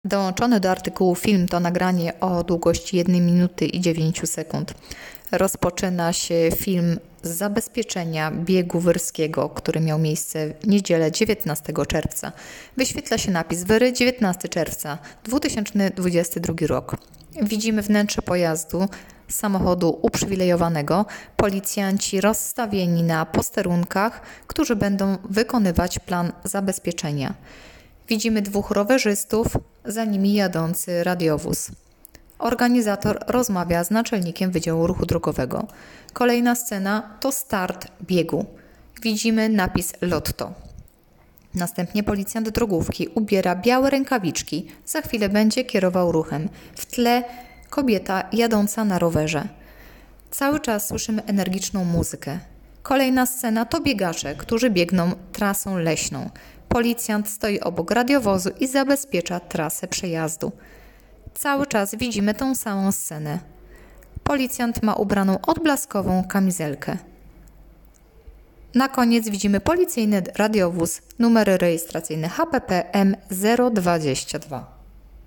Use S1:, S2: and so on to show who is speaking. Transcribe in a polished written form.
S1: Dołączony do artykułu film to nagranie o długości 1 minuty i 9 sekund. Rozpoczyna się film z zabezpieczenia biegu wyrskiego, który miał miejsce w niedzielę 19 czerwca. Wyświetla się napis Wyry 19 czerwca 2022 rok. Widzimy wnętrze pojazdu, samochodu uprzywilejowanego, policjanci rozstawieni na posterunkach, którzy będą wykonywać plan zabezpieczenia. Widzimy 2 rowerzystów, za nimi jadący radiowóz. Organizator rozmawia z naczelnikiem Wydziału Ruchu Drogowego. Kolejna scena to start biegu. Widzimy napis Lotto. Następnie policjant drogówki ubiera białe rękawiczki. Za chwilę będzie kierował ruchem. W tle kobieta jadąca na rowerze. Cały czas słyszymy energiczną muzykę. Kolejna scena to biegacze, którzy biegną trasą leśną. Policjant stoi obok radiowozu i zabezpiecza trasę przejazdu. Cały czas widzimy tą samą scenę. Policjant ma ubraną odblaskową kamizelkę. Na koniec widzimy policyjny radiowóz, numer rejestracyjny HPP M022.